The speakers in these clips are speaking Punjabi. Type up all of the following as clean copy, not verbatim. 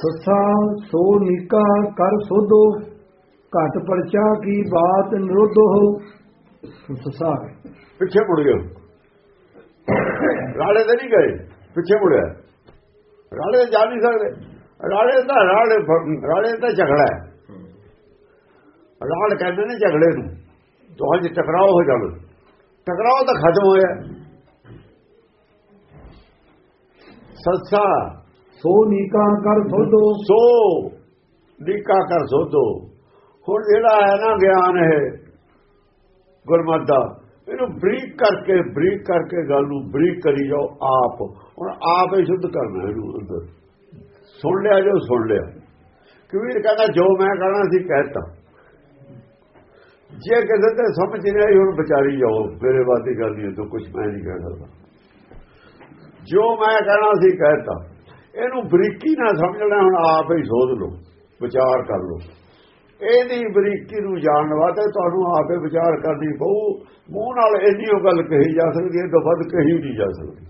ਸੱਸਾ ਸੋ ਨੀਕਾ ਕਰ ਸੋਧੋ, ਘਟ ਪਰਚਾ ਕੀ ਬਾਤ ਨਿਰੋਧੋ। ਸੱਸਾ ਪਿੱਛੇ ਮੁੜ ਗਿਆ, ਰਾਲੇ ਤੇ ਨਹੀਂ ਗਏ, ਪਿੱਛੇ ਮੁੜਿਆ। ਰਾਲੇ ਜਾ ਨਹੀਂ ਸਕਦੇ, ਰਾਲੇ ਦਾ ਝਗੜਾ ਹੈ। ਰਾਲ ਕਹਿੰਦੇ ਨੇ ਝਗੜੇ ਨੂੰ, ਦੋਹਾਂ 'ਚ ਟਕਰਾਓ ਹੋ ਜਾਵੇ, ਟਕਰਾਓ ਤਾਂ ਖਤਮ ਹੋਇਆ। ਸੱਸਾ ਸੋ ਨੀਕਾ ਕਰ ਸੋਧੋ, ਸੋ ਨੀਕਾ ਕਰ ਸੋਧੋ। ਹੁਣ ਜਿਹੜਾ ਹੈ ਨਾ ਗਿਆਨ ਹੈ ਗੁਰਮਤਿ ਦਾ, ਇਹਨੂੰ ਬਰੀਕ ਕਰਕੇ ਗੱਲ ਨੂੰ ਬਰੀਕ ਕਰੀ ਜਾਓ। ਆਪ ਹੁਣ ਆਪ ਹੀ ਸ਼ੁੱਧ ਕਰਨਾ ਇਹਨੂੰ ਅੰਦਰ। ਸੁਣ ਲਿਆ ਜੋ ਸੁਣ ਲਿਆ। ਕਬੀਰ ਕਹਿੰਦਾ ਜੋ ਮੈਂ ਕਹਿਣਾ ਸੀ ਕਹਿਤਾ। ਜੇ ਕਿਸੇ ਤੇ ਸਮਝ ਨਹੀਂ ਆਈ ਹੁਣ ਵਿਚਾਰੀ ਜਾਓ, ਮੇਰੇ ਬਾਤੀ ਗੱਲ ਨਹੀਂ ਤਾਂ ਕੁਝ ਮੈਂ ਨਹੀਂ ਕਹਿ ਸਕਦਾ। ਜੋ ਮੈਂ ਕਹਿਣਾ ਸੀ ਕਹਿਤਾ। ਇਹਨੂੰ ਬਰੀਕੀ ਨਾਲ ਸਮਝਣਾ, ਹੁਣ ਆਪ ਹੀ ਸੋਧ ਲਓ, ਵਿਚਾਰ ਕਰ ਲਓ। ਇਹਦੀ ਬਰੀਕੀ ਨੂੰ ਜਾਣਨ ਵਾਸਤੇ ਤੁਹਾਨੂੰ ਆਪੇ ਵਿਚਾਰ ਕਰਨੀ ਪਊ। ਮੂੰਹ ਨਾਲ ਇੰਨੀ ਉਹ ਗੱਲ ਕਹੀ ਜਾ ਸਕਦੀ ਹੈ, ਤੋਂ ਵੱਧ ਕਹੀ ਨਹੀਂ ਜਾ ਸਕਦੀ।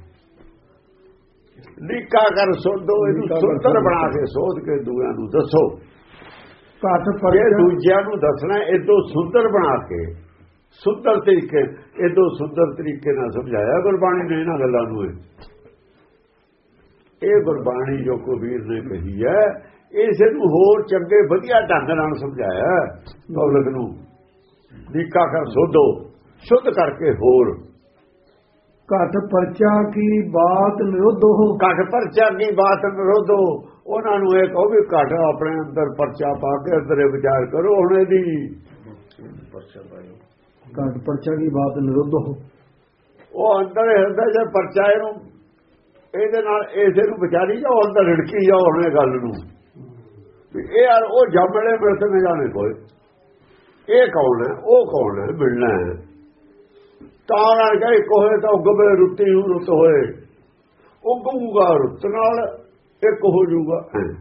ਨੀਕਾ ਕਰ ਸੋਧੋ, ਇਹਨੂੰ ਸੁੰਦਰ ਬਣਾ ਕੇ ਸੋਧ ਕੇ ਦੂਜਿਆਂ ਨੂੰ ਦੱਸੋ। ਘਟ ਪਰਚਾ ਦੂਜਿਆਂ ਨੂੰ ਦੱਸਣਾ ਇਦੋਂ ਸੁੰਦਰ ਬਣਾ ਕੇ, ਸੁੰਦਰ ਤਰੀਕੇ, ਇਦੋਂ ਸੁੰਦਰ ਤਰੀਕੇ ਨਾਲ ਸਮਝਾਇਆ ਗੁਰਬਾਣੀ ਨੇ ਇਹਨਾਂ ਗੱਲਾਂ ਨੂੰ। ਇਹ ਗੁਰਬਾਣੀ ਜੋ ਕਬੀਰ ਨੇ ਕਹੀ ਹੈ, ਇਸੇ ਨੂੰ ਹੋਰ ਚੰਗੇ ਵਧੀਆ ਢੰਗ ਨਾਲ ਸਮਝਾਇਆ ਪਬਲਿਕ ਨੂੰ। ਨੀਕਾ ਕਰ ਸੋਧੋ, ਸ਼ੁੱਧ ਕਰਕੇ ਹੋਰ। ਘਟ ਪਰਚਾ ਕੀ ਬਾਤ ਨਿਰੋਧੋ, ਘਟ ਪਰਚਾ ਕੀ ਬਾਤ ਨਿਰੋਧੋ। ਉਹਨਾਂ ਨੂੰ ਇਹ ਕਹੋ ਵੀ ਘਟ ਆਪਣੇ ਅੰਦਰ ਪਰਚਾ ਪਾ ਕੇ ਅੰਦਰੇ ਵਿਚਾਰ ਕਰੋ। ਹੁਣ ਇਹਦੀ ਘਟ ਪਰਚਾ ਕੀ ਬਾਤ ਨਿਰੋਧੋ, ਉਹ ਅੰਦਰ ਹਿਰਦਾ ਜੇ ਪਰਚਾ ਇਹਨੂੰ, ਇਹਦੇ ਨਾਲ ਇਸੇ ਨੂੰ ਵਿਚਾਰੀ ਜਾਓ, ਅੰਦਰ ਰਿੜਕੀ ਜਾਓ। ਹੁਣ ਇਹ ਗੱਲ ਨੂੰ ਵੀ ਇਹ ਯਾਰ ਉਹ ਜੰਮਲੇ ਮਿਲਤੇ ਨੇ ਜਾਣੇ ਕੋਈ, ਇਹ ਕੌਣ ਹੈ ਉਹ ਕੌਣ ਹੈ, ਮਿਲਣਾ ਹੈ ਤਾਂ ਨਾਲ ਕਹੇ ਕੋਹੇ ਤਾਂ ਉਗਵੇ ਰੁੱਤੀ ਨੂੰ ਰੁੱਤ ਹੋਏ, ਉਗੂਗਾ ਰੁੱਤ ਨਾਲ ਇੱਕ ਹੋ ਜੂਗਾ।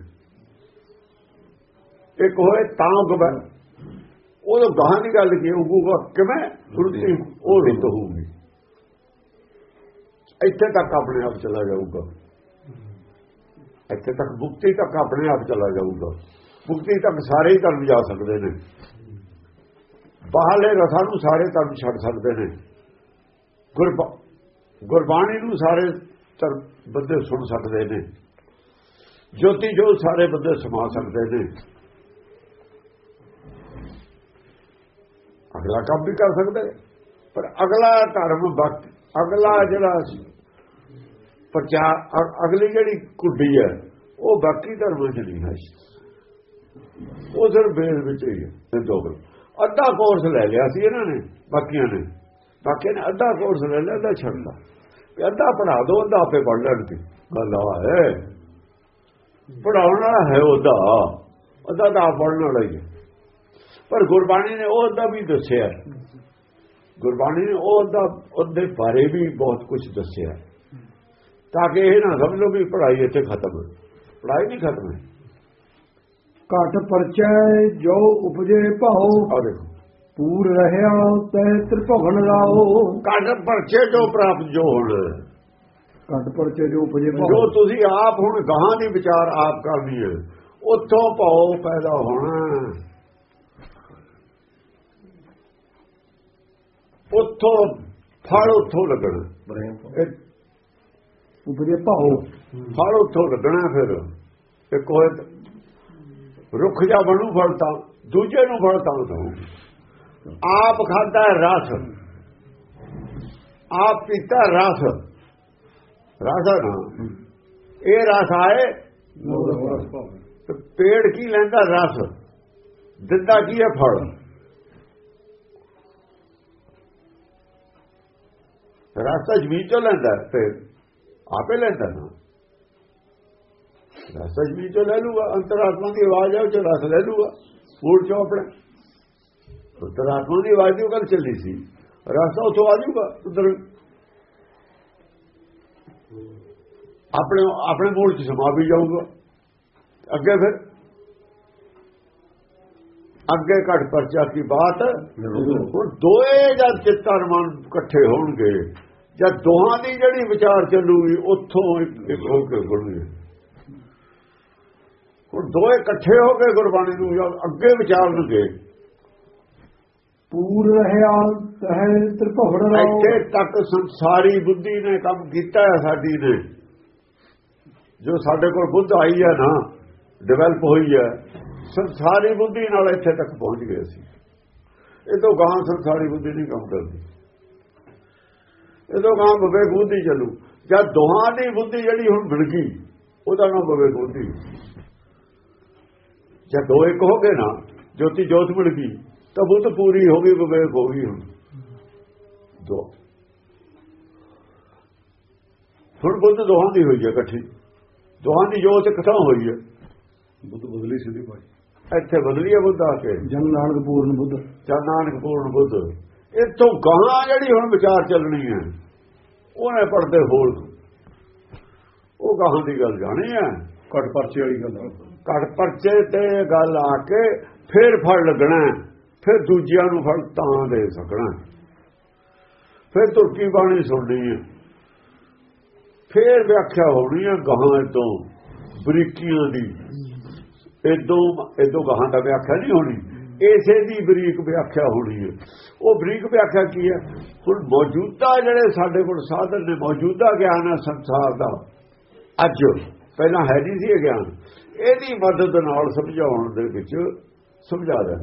ਇੱਕ ਹੋਏ ਤਾਂ ਉਗਵੇ, ਉਹ ਗਾਹਾਂ ਦੀ ਗੱਲ ਕੀ, ਉਗੂਗਾ ਕਿਵੇਂ, ਰੁੱਤੀ ਉਹ ਰੁੱਤ ਹੋਊਗੀ। ਇੱਥੇ ਤੱਕ ਆਪਣੇ ਆਪ ਚਲਾ ਜਾਊਗਾ, ਇੱਥੇ ਤੱਕ ਮੁਕਤੀ ਤੱਕ ਆਪਣੇ ਆਪ ਚਲਾ ਜਾਊਗਾ। ਮੁਕਤੀ ਤੱਕ ਸਾਰੇ ਹੀ ਧਰਮ ਜਾ ਸਕਦੇ ਨੇ, ਬਾਹਰਲੇ ਰਸਾਂ ਨੂੰ ਸਾਰੇ ਧਰਮ ਛੱਡ ਸਕਦੇ ਨੇ, ਗੁਰਬਾਣੀ ਨੂੰ ਸਾਰੇ ਬੰਦੇ ਸੁਣ ਸਕਦੇ ਨੇ, ਜੋਤੀ ਜੋਤ ਸਾਰੇ ਬੰਦੇ ਸਮਾ ਸਕਦੇ ਨੇ। ਅਗਲਾ ਕੰਮ ਵੀ ਕਰ ਸਕਦੇ, ਪਰ ਅਗਲਾ ਧਰਮ ਵਕਤ, ਅਗਲਾ ਜਿਹੜਾ ਪ੍ਰਚਾਰ, ਅਗਲੀ ਜਿਹੜੀ ਕੁੱਡੀ ਹੈ ਉਹ ਬਾਕੀ ਧਰਮਾਂ 'ਚ ਨਹੀਂ ਹੈ। ਉਹ ਸਿਰਫ ਬੇਸ ਵਿੱਚ ਹੀ ਹੈ। ਅੱਧਾ ਕੋਰਸ ਲੈ ਲਿਆ ਸੀ ਇਹਨਾਂ ਨੇ, ਬਾਕੀਆਂ ਨੇ ਅੱਧਾ ਕੋਰਸ ਲੈ ਲਿਆ, ਅੱਧਾ ਛੱਡਦਾ। ਅੱਧਾ ਪੜ੍ਹਾ ਦੋ, ਅੱਧਾ ਆਪੇ ਪੜ੍ਹ ਲੈਣ ਦੀ ਗੱਲ ਹੈ। ਪੜ੍ਹਾਉਣ ਵਾਲਾ ਹੈ ਉਹਦਾ, ਅੱਧਾ ਤਾਂ ਆਪ ਪੜ੍ਹਨ ਵਾਲਾ ਹੀ ਹੈ। ਪਰ ਗੁਰਬਾਣੀ ਨੇ ਉਹ ਅੱਧਾ ਵੀ ਦੱਸਿਆ, ਗੁਰਬਾਣੀ ਨੇ ਉਹ ਅੱਧਾ ਉਹਦੇ ਬਾਰੇ ਵੀ ਬਹੁਤ ਕੁਝ ਦੱਸਿਆ, ਤਾਂ ਕਿ ਇਹ ਨਾ ਸਮਝ ਲਓ ਵੀ ਪੜ੍ਹਾਈ ਇੱਥੇ ਖਤਮ ਹੈ। ਪੜ੍ਹਾਈ ਨਹੀਂ ਖਤਮ ਹੈ। ਘਟ ਪਰਚਾ ਜੋ ਉਪਜੇ ਭਾਉ, ਆ ਦੇਖੋ ਪੂਰ ਰਹਿਆ ਤੈ ਤ੍ਰਿਭਵਨ ਰਾਓ। ਘਟ ਪਰਚੇ ਜੋ ਪ੍ਰਾਪਤ ਜੋ ਹੁਣ, ਘਟ ਪਰਚੇ ਜੋ ਉਪਜੇ ਭਾਉ, ਜੋ ਤੁਸੀਂ ਆਪ ਹੁਣ ਗਾਹਾਂ ਦੀ ਵਿਚਾਰ ਆਪ ਕਰਨੀ ਹੈ, ਉੱਥੋਂ ਭਾਉ ਪੈਦਾ ਹੋਣਾ, ਉੱਥੋਂ ਫਲ ਉੱਥੋਂ ਲੱਗਣਾ। ਉਪਜੇ ਭਾਉ ਫਲ ਉੱਥੋਂ ਲੱਗਣਾ। ਫਿਰ ਇੱਕ ਹੋਏ ਰੁੱਖ ਜਾ ਬਣੂ ਫਲ, ਤਾਂ ਦੂਜੇ ਨੂੰ ਫਲ ਤਾਂ ਦਊ। ਆਪ ਖਾਧਾ ਰਸ, ਆਪ ਪੀਤਾ ਰਸ, ਰਸ ਨਾ ਇਹ ਰਸ ਆਏ ਪੇੜ ਕੀ ਲੈਂਦਾ ਰਸ, ਦਿੰਦਾ ਕੀ ਹੈ ਫਲ। ਰਸ ਤਾਂ ਜ਼ਮੀਨ ਚੋਂ ਲੈਂਦਾ, ਪੇੜ ਆਪੇ ਲੈਂਦਾ ਨਾ। ਰਸ ਜ਼ਮੀਨ ਚੋਂ ਲੈ ਲੂਗਾ, ਅੰਤਰਾਤਮਾ ਦੀ ਆਵਾਜ਼ ਹੈ ਉਹ ਚੋਂ ਰਸ ਲੈ ਲੂਗਾ, ਮੂਲ ਚੋਂ ਆਪਣੇ ਅੰਤਰਾਤਮਾ ਦੀ ਆਵਾਜ਼ ਦੀ ਉਹ ਗੱਲ ਚੱਲੀ ਸੀ, ਰਸ ਤਾਂ ਉੱਥੋਂ ਆ ਜੂਗਾ ਉਧਰ, ਆਪਣੇ ਮੂਲ ਚ ਸਮਾ ਵੀ ਜਾਊਗਾ। ਅੱਗੇ ਫਿਰ ਅੱਗੇ ਘਟ ਪਰਚਾ ਕੀ ਬਾਤ। ਹੁਣ ਦੋਏ ਜਦ ਚਿੱਤਰ ਮਨ ਇਕੱਠੇ ਹੋਣਗੇ, ਜਦ ਦੋਹਾਂ ਦੀ ਜਿਹੜੀ ਵਿਚਾਰ ਚੱਲੂਗੀ, ਉੱਥੋਂ ਇੱਕ ਹੋ ਕੇ ਬਣੂਗੀ। ਹੁਣ ਦੋਏ ਇਕੱਠੇ ਹੋ ਕੇ ਗੁਰਬਾਣੀ ਨੂੰ ਅੱਗੇ ਵਿਚਾਰਨਗੇ। ਪੂਰ ਰਹਿਆ ਤਹਿ ਤ੍ਰਿਭਵਨ ਰਾਓ। ਇੱਥੇ ਤੱਕ ਸੰਸਾਰੀ ਬੁੱਧੀ ਨੇ ਕੰਮ ਕੀਤਾ ਹੈ ਸਾਡੀ ਨੇ, ਜੋ ਸਾਡੇ ਕੋਲ ਬੁੱਧ ਆਈ ਹੈ ਨਾ, ਡਿਵੈਲਪ ਹੋਈ ਹੈ, ਸੰਸਾਰੀ ਬੁੱਧੀ ਨਾਲ ਇੱਥੇ ਤੱਕ ਪਹੁੰਚ ਗਏ ਸੀ। ਇਹ ਤੋਂ ਗਾਂ ਸੰਸਾਰੀ ਬੁੱਧੀ ਨਹੀਂ ਕੰਮ ਕਰਦੀ, ਇਹ ਤੋਂ ਗਾਂ ਵਿਵੇਕ ਬੁੱਧੀ ਚੱਲੂ। ਜਦ ਦੋਹਾਂ ਦੀ ਬੁੱਧੀ ਜਿਹੜੀ ਹੁਣ ਮਿਲ ਗਈ, ਉਹਦਾ ਨਾਮ ਵਿਵੇਕ ਬੁੱਧੀ। ਜਦ ਦੋ ਇੱਕ ਹੋ ਗਏ ਨਾ, ਜੋਤੀ ਜੋਤ ਮਿਲ ਗਈ, ਤਾਂ ਬੁੱਧ ਪੂਰੀ ਹੋ ਗਈ, ਵਿਵੇਕ ਹੋ ਗਈ। ਹੁਣ ਬੁੱਧ ਦੋਹਾਂ ਦੀ ਹੋਈ ਹੈ ਇਕੱਠੀ, ਦੋਹਾਂ ਦੀ ਜੋਤ ਇਕੱਠਾ ਹੋਈ ਹੈ। ਬੁੱਧ ਬਦਲੀ ਸਿੱਧੀ ਭਾਈ, ਇੱਥੇ ਬਦਲੀ ਹੈ ਬੁੱਧ ਆ ਕੇ, ਜਨ ਨਾਨਕ ਪੂਰਨ ਬੁੱਧ, ਜਨ ਨਾਨਕ ਪੂਰਨ ਬੁੱਧ। ਇੱਥੋਂ ਗਾਂ ਜਿਹੜੀ ਹੁਣ ਵਿਚਾਰ ਚੱਲਣੀ ਹੈ, ਉਹਨੇ ਪੜਦੇ ਹੋਰ, ਉਹ ਗਾਹਾਂ ਦੀ ਗੱਲ ਜਾਣੀ ਹੈ। ਘਟ ਪਰਚੇ ਵਾਲੀ ਗੱਲ, ਘਟ ਪਰਚੇ ਤੇ ਗੱਲ ਆ ਕੇ ਫਿਰ ਫੜ ਲੱਗਣਾ, ਫਿਰ ਦੂਜਿਆਂ ਨੂੰ ਫੜ ਤਾਂ ਦੇ ਸਕਣਾ, ਫਿਰ ਤੁਰਕੀ ਬਾਣੀ ਸੁਣਨੀ ਹੈ, ਫਿਰ ਵਿਆਖਿਆ ਹੋਣੀ ਹੈ ਗਾਹਾਂ ਤੋਂ ਬਰੀਕੀਆਂ ਦੀ। ਇਦੋਂ ਗਾਹਾਂ ਦਾ ਵਿਆਖਿਆ ਨਹੀਂ ਹੋਣੀ, ਇਸੇ ਦੀ ਬਰੀਕ ਵਿਆਖਿਆ ਹੋਣੀ ਹੈ। ਉਹ ਬਰੀਕ ਵਿਆਖਿਆ ਕੀ ਹੈ? ਹੁਣ ਮੌਜੂਦਾ ਜਿਹੜੇ ਸਾਡੇ ਕੋਲ ਸਾਧਨ ਨੇ, ਮੌਜੂਦਾ ਗਿਆਨ ਹੈ ਸੰਸਾਰ ਦਾ ਅੱਜ, ਪਹਿਲਾਂ ਹੈ ਨਹੀਂ ਸੀ ਇਹ ਗਿਆਨ, ਇਹਦੀ ਮਦਦ ਨਾਲ ਸਮਝਾਉਣ ਦੇ ਵਿੱਚ ਸਮਝਾ ਦੇਣਾ।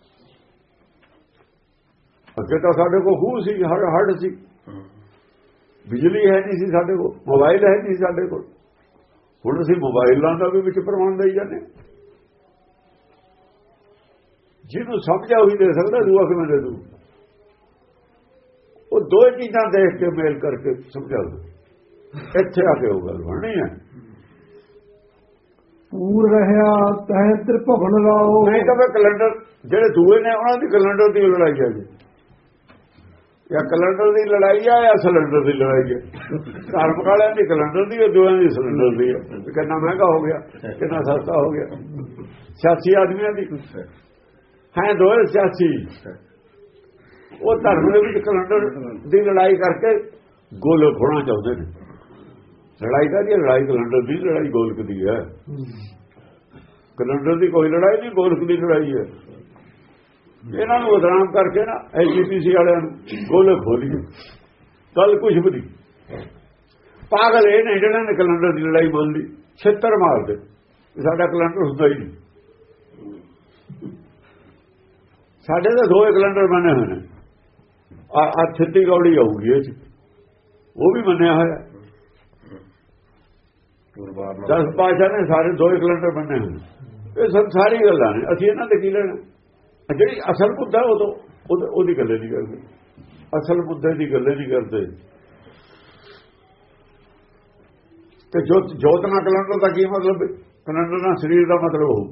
ਅੱਗੇ ਤਾਂ ਸਾਡੇ ਕੋਲ ਖੂਹ ਸੀ, ਹੜ ਸੀ, ਬਿਜਲੀ ਹੈ ਨਹੀਂ ਸੀ ਸਾਡੇ ਕੋਲ, ਮੋਬਾਈਲ ਹੈ ਨਹੀਂ ਸਾਡੇ ਕੋਲ। ਹੁਣ ਅਸੀਂ ਮੋਬਾਈਲਾਂ ਦਾ ਵੀ ਵਿੱਚ ਪ੍ਰਮਾਣ ਦੇਈ ਜਾਂਦੇ। ਜਿਹਨੂੰ ਸਮਝਿਆ ਉਹੀ ਦੇ ਸਕਦਾ, ਦੂਆ ਕਿਵੇਂ ਦੇ ਦੂ? ਉਹ ਦੋ ਚੀਜ਼ਾਂ ਦੇਖ ਕੇ ਮੇਲ ਕਰਕੇ ਸਮਝਾ ਦੂ, ਇੱਥੇ ਆ ਕੇ ਉਹ ਗੱਲ ਬਣਨੀ ਹੈ। ਪੂਰ ਰਹਿਆ ਤਹਿ ਤ੍ਰਿਭਵਨ ਰਾਓ। ਨਹੀਂ ਤਾਂ ਮੈਂ ਕੈਲੰਡਰ ਜਿਹੜੇ ਦੂਏ ਨੇ ਉਹਨਾਂ ਦੀ ਕੈਲੰਡਰ ਦੀ ਲੜਾਈ ਹੈ ਜੀ, ਜਾਂ ਕੈਲੰਡਰ ਦੀ ਲੜਾਈ ਹੈ ਜਾਂ ਸਿਲੰਡਰ ਦੀ ਲੜਾਈ ਹੈ। ਧਾਰਮਿਕ ਵਾਲਿਆਂ ਦੀ ਕੈਲੰਡਰ ਦੀ ਹੈ, ਦੋਹਾਂ ਦੀ ਸਿਲੰਡਰ ਦੀ ਹੈ। ਕਿੰਨਾ ਮਹਿੰਗਾ ਹੋ ਗਿਆ, ਕਿੰਨਾ ਸਸਤਾ ਹੋ ਗਿਆ। ਸਿਆਸੀ ਆਦਮੀਆਂ ਦੀ ਹੈ, ਦੋਵੇਂ ਸਿਆਸੀ। ਉਹ ਧਰਮ ਦੇ ਵਿੱਚ ਕੈਲੰਡਰ ਦੀ ਲੜਾਈ ਕਰਕੇ ਗੋਲਕ ਹੋਣਾ ਚਾਹੁੰਦੇ ਨੇ। ਲੜਾਈ ਦਾ ਜੀ ਲੜਾਈ ਕੈਲੰਡਰ ਦੀ ਲੜਾਈ ਗੋਲਕ ਦੀ ਹੈ। ਕੈਲੰਡਰ ਦੀ ਕੋਈ ਲੜਾਈ ਨਹੀਂ, ਗੋਲਕ ਦੀ ਲੜਾਈ ਹੈ। ਇਹਨਾਂ ਨੂੰ ਬਦਨਾਮ ਕਰਕੇ ਨਾ ਐਜੀਪੀਸੀ ਵਾਲਿਆਂ ਨੂੰ ਗੋਲਕ ਖੋਲੀ ਗੱਲ ਕੁਝ ਵੀ ਨਹੀਂ। ਪਾਗਲ ਇਹ ਨਹੀਂ ਜਿਹਨਾਂ ਨੇ ਕੈਲੰਡਰ ਦੀ ਲੜਾਈ ਮੰਨ ਲਈ, ਛਿੱਤਰ ਮਾਰਦੇ ਸਾਡਾ ਕੈਲੰਡਰ ਹੁੰਦਾ ਹੀ ਨਹੀਂ। ਸਾਡੇ ਤਾਂ ਦੋ ਕੈਲੰਡਰ ਬਣੇ ਹੋਏ ਨੇ, ਆ ਛੱਤੀ ਗੌੜੀ ਆਊਗੀ ਇਹ 'ਚ, ਉਹ ਵੀ ਮੰਨਿਆ ਹੋਇਆ। 10 ਪਾਤਸ਼ਾਹ ਨੇ ਸਾਰੇ ਦੋ ਕੈਲੰਡਰ ਬਣੇ ਹੋਏ। ਇਹ ਸਭ ਸਾਰੀ ਗੱਲਾਂ ਨੇ, ਅਸੀਂ ਇਹਨਾਂ ਤੇ ਕੀ ਲੈਣਾ? ਜਿਹੜੀ ਅਸਲ ਮੁੱਦਾ ਉਹਦੀ ਗੱਲੇ ਨਹੀਂ ਕਰਦੇ, ਅਸਲ ਮੁੱਦੇ ਦੀ ਗੱਲੇ ਨਹੀਂ ਕਰਦੇ। ਤੇ ਜੋਤ ਨਾਲ ਕੈਲੰਡਰ ਦਾ ਕੀ ਮਤਲਬ? ਕੈਲੰਡਰ ਨਾਲ ਸਰੀਰ ਦਾ ਮਤਲਬ ਹੋਊ।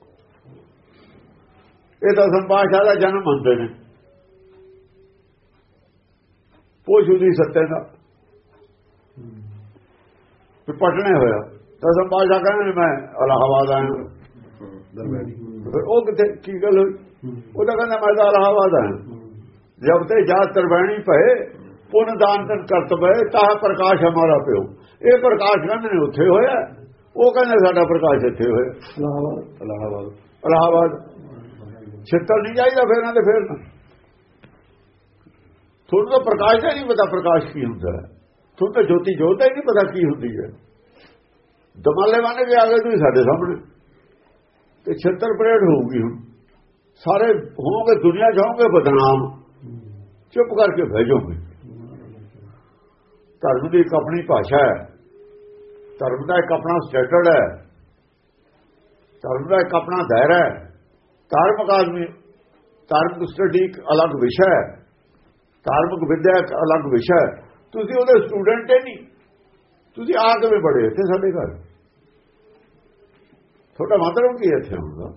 ਇਹ ਤਾਂ ਸੰਪਾਸ਼ਾ ਦਾ ਜਨਮ ਮੰਨਦੇ ਨੇ, ਪੋਸ਼ੂ ਦੀ ਸੱਤੇ ਦਾ ਪਟਣੇ ਹੋਇਆ ਤਾਂ ਸੰਪਾਸ਼ਾ ਕਹਿੰਦੇ ਮੈਂ ਇਲਾਹਾਬਾਦ ਆਇਆ। ਉਹ ਕਿੱਥੇ ਕੀ ਗੱਲ ਹੋਈ? ਉਹ ਤਾਂ ਕਹਿੰਦਾ ਮੈਂ ਤਾਂ ਇਲਾਹਾਬਾਦ ਆਇਆ। ਜਬ ਤੇ ਜਾਤ ਤਰਵੈਣੀ ਪਏ ਪੁੰਨ ਦਾਨ ਤਨ ਕਰਤ ਪਏ ਤਾਂ ਪ੍ਰਕਾਸ਼ ਹਮਾਰਾ ਪਿਓ। ਇਹ ਪ੍ਰਕਾਸ਼ ਕਹਿੰਦੇ ਨੇ ਉੱਥੇ ਹੋਇਆ, ਉਹ ਕਹਿੰਦੇ ਸਾਡਾ ਪ੍ਰਕਾਸ਼ ਇੱਥੇ ਹੋਇਆ ਇਲਾਹਾਬਾਦ। ਛਿੱਤਰ ਨਹੀਂ ਚਾਹੀਦਾ ਫਿਰ ਇਹਨਾਂ ਦੇ। ਫਿਰ ਤੁਹਾਨੂੰ ਤਾਂ ਪ੍ਰਕਾਸ਼ ਦਾ ਨਹੀਂ ਪਤਾ ਪ੍ਰਕਾਸ਼ ਕੀ ਹੁੰਦਾ ਹੈ, ਤੁਹਾਨੂੰ ਤਾਂ ਜੋਤੀ ਜੋਤ ਦਾ ਹੀ ਨਹੀਂ ਪਤਾ ਕੀ ਹੁੰਦੀ ਹੈ। ਦਮਾਲੇ ਵਾਲੇ ਵੀ ਆ ਗਏ ਤੁਸੀਂ ਸਾਡੇ ਸਾਹਮਣੇ, ਤੇ ਛਿੱਤਰ ਪਰੇਡ ਹੋਊਗੀ। ਹੁਣ ਸਾਰੇ ਹੋਵੋਗੇ ਦੁਨੀਆ ਜਾਓਗੇ ਬਦਨਾਮ, ਚੁੱਪ ਕਰਕੇ ਬਹਿ ਜਾਓਗੇ। ਧਰਮ ਦੀ ਇੱਕ ਆਪਣੀ ਭਾਸ਼ਾ ਹੈ, ਧਰਮ ਦਾ ਇੱਕ ਆਪਣਾ ਸਟੈਂਡਰਡ ਹੈ, ਧਰਮ ਦਾ ਇੱਕ ਆਪਣਾ ਦਾਇਰਾ ਹੈ। ਧਾਰਮਿਕ ਆਦਮੀ, ਧਾਰਮਿਕ ਸਟੱਡੀ ਇੱਕ ਅਲੱਗ ਵਿਸ਼ਾ ਹੈ, ਧਾਰਮਿਕ ਵਿਦਿਆ ਇੱਕ ਅਲੱਗ ਵਿਸ਼ਾ ਹੈ। ਤੁਸੀਂ ਉਹਦੇ ਸਟੂਡੈਂਟ ਹੀ ਨਹੀਂ, ਤੁਸੀਂ ਆ ਕੇ ਬੜੇ ਇੱਥੇ ਸਾਡੇ ਘਰ। ਤੁਹਾਡਾ ਮਤਲਬ ਕੀ ਇੱਥੇ ਹੁੰਦਾ?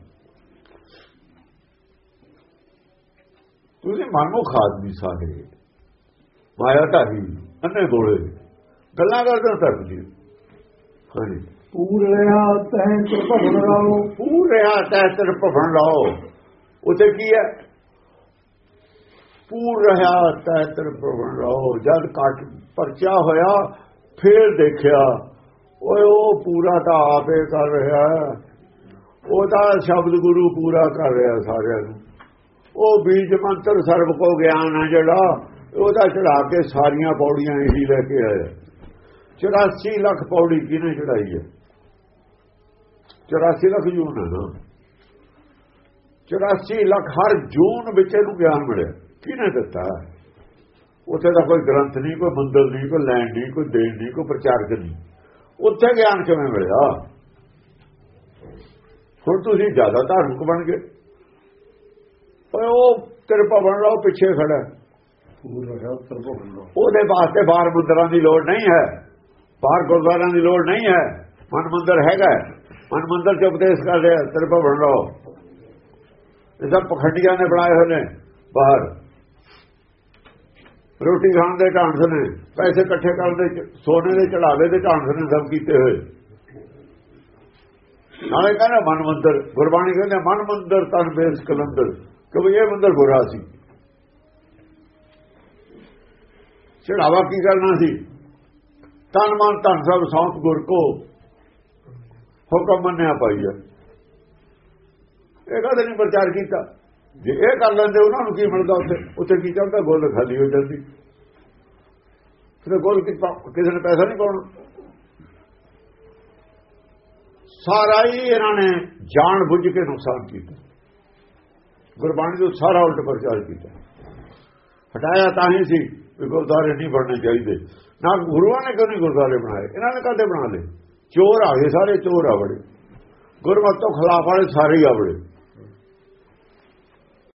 ਤੁਸੀਂ ਮਨਮੁਖ ਆਦਮੀ ਸਾਰੇ, ਮਾਇਆ ਧਾਰੀ ਅੰਨੇ ਗੋਲੇ ਗੱਲਾਂ ਕਰਦੇ ਧਰਮ ਦੀ। ਹਾਂਜੀ, ਪੂਰ ਰਿਹਾ ਤਹਿ ਤ੍ਰਿਭਵਨ ਰਾਓ। ਪੂਰ ਰਿਹਾ ਤਹਿ ਤ੍ਰਿਭਵਨ ਰਾਓ। ਉੱਥੇ ਕੀ ਹੈ? ਪੂਰ ਰਿਹਾ ਤਹਿ ਤ੍ਰਿਭਵਨ ਰਾਓ। ਜਦ ਕੱਟ ਪਰਚਾ ਹੋਇਆ ਫਿਰ ਦੇਖਿਆ, ਓਏ ਉਹ ਪੂਰਾ ਤਾਂ ਆਪੇ ਕਰ ਰਿਹਾ, ਉਹ ਤਾਂ ਸ਼ਬਦ ਗੁਰੂ ਪੂਰਾ ਕਰ ਰਿਹਾ ਸਾਰਿਆਂ ਨੂੰ। ਉਹ ਬੀਜ ਮੰਤਰ ਸਰਬ ਕੋ ਗਿਆਨ ਹੈ ਜਿਹੜਾ, ਉਹਦਾ ਚੜਾ ਕੇ ਸਾਰੀਆਂ ਪੌੜੀਆਂ ਇਹੀ ਲੈ ਕੇ ਆਇਆ। 84 ਲੱਖ ਪੌੜੀ ਕਿਹਨੇ ਚੜਾਈ ਹੈ? 84 ਲੱਖ ਜੂਨ ਹੈ ਨਾ, 84 ਲੱਖ ਹਰ ਜੂਨ ਵਿੱਚ ਇਹਨੂੰ ਗਿਆਨ ਮਿਲਿਆ। ਕਿਹਨੇ ਦਿੱਤਾ? ਉੱਥੇ ਦਾ ਕੋਈ ਗ੍ਰੰਥ ਨਹੀਂ, ਕੋਈ ਮੰਦਰ ਨਹੀਂ, ਕੋਈ ਲੈਣ ਨਹੀਂ, ਕੋਈ ਦੇਣ ਨਹੀਂ, ਕੋਈ ਪ੍ਰਚਾਰਕ ਨਹੀਂ। ਉੱਥੇ ਗਿਆਨ ਕਿਵੇਂ ਮਿਲਿਆ? ਹੁਣ ਤੁਸੀਂ ਜ਼ਿਆਦਾ ਧਾਰਮਿਕ ਬਣ ਗਏ, ਪਰ ਉਹ ਕਿਰਪਾ ਬਣ ਲਓ ਪਿੱਛੇ ਖੜਾ। ਉਹਦੇ ਵਾਸਤੇ ਬਾਹਰ ਮੰਦਰਾਂ ਦੀ ਲੋੜ ਨਹੀਂ ਹੈ, ਬਾਹਰ ਗੁਰਦੁਆਰਿਆਂ ਦੀ ਲੋੜ ਨਹੀਂ ਹੈ। ਮਨ ਮੰਦਰ ਹੈਗਾ, ਮਨ ਮੰਦਰ ਚ ਉਪਦੇਸ਼ ਕਰ ਰਿਹਾ, ਕਿਰਪਾ ਬਣ ਲਓ। ਇਹ ਸਭ ਪਖੰਡੀਆਂ ਨੇ ਬਣਾਏ ਹੋਏ ਨੇ। ਬਾਹਰ ਰੋਟੀ ਖਾਣ ਦੇ ਢਾਂਸ ਨੇ, ਪੈਸੇ ਇਕੱਠੇ ਕਰਨ ਦੇ, ਸੋਨੇ ਦੇ ਚੜਾਵੇ ਦੇ ਢਾਂਸ ਨੇ ਸਭ ਕੀਤੇ ਹੋਏ। ਨਾਲੇ ਕਹਿੰਦਾ ਮਨ ਮੰਦਰ, ਗੁਰਬਾਣੀ ਕਹਿੰਦੇ ਮਨ ਮੰਦਰ ਤਨ ਬੇਸ ਕਲੰਦਰ, ਕਿਉਂਕਿ ਇਹ ਮੰਦਰ ਬੁਰਾ ਸੀ। ਚੜਾਵਾ ਕੀ ਕਰਨਾ ਸੀ? ਤਨ ਮਨ ਧਨ ਸਭ ਸੌਂਪ ਗੁਰ ਕੋ, ਹੁਕਮ ਮੰਨਿਆ ਪਾਈ ਹੈ। ਇਹ ਕਦੇ ਨਹੀਂ ਪ੍ਰਚਾਰ ਕੀਤਾ। ਜੇ ਇਹ ਕਰ ਲੈਂਦੇ ਉਹਨਾਂ ਨੂੰ ਕੀ ਮਿਲਦਾ? ਉੱਥੇ ਕੀ ਚੱਲਦਾ? ਗੋਲ ਖਾਲੀ ਹੋ ਜਾਂਦੀ। ਫਿਰ ਗੋਲ ਕਿਸੇ ਨੇ ਪੈਸਾ ਨਹੀਂ ਪਾਉਣਾ। ਸਾਰਾ ਹੀ ਇਹਨਾਂ ਨੇ ਜਾਣ ਬੁੱਝ ਕੇ ਨੁਕਸਾਨ ਕੀਤਾ। ਗੁਰਬਾਣੀ ਤੋਂ ਸਾਰਾ ਉਲਟ ਪ੍ਰਚਾਰ ਕੀਤਾ। ਹਟਾਇਆ ਤਾਂ ਹੀ ਸੀ ਵੀ ਗੁਰਦੁਆਰੇ ਨਹੀਂ ਬਣਨੇ ਚਾਹੀਦੇ। ਨਾ ਗੁਰੂਆਂ ਨੇ ਕਿਉਂ ਨਹੀਂ ਗੁਰਦੁਆਰੇ ਬਣਾਏ? ਇਹਨਾਂ ਨੇ ਕਦੇ ਬਣਾ ਲਏ? ਚੋਰ ਆ ਗਏ, ਸਾਰੇ ਚੋਰ ਆ ਬੜੇ, ਗੁਰਮਤਿ ਤੋਂ ਖਿਲਾਫ ਵਾਲੇ ਸਾਰੇ ਹੀ ਆ ਬੜੇ।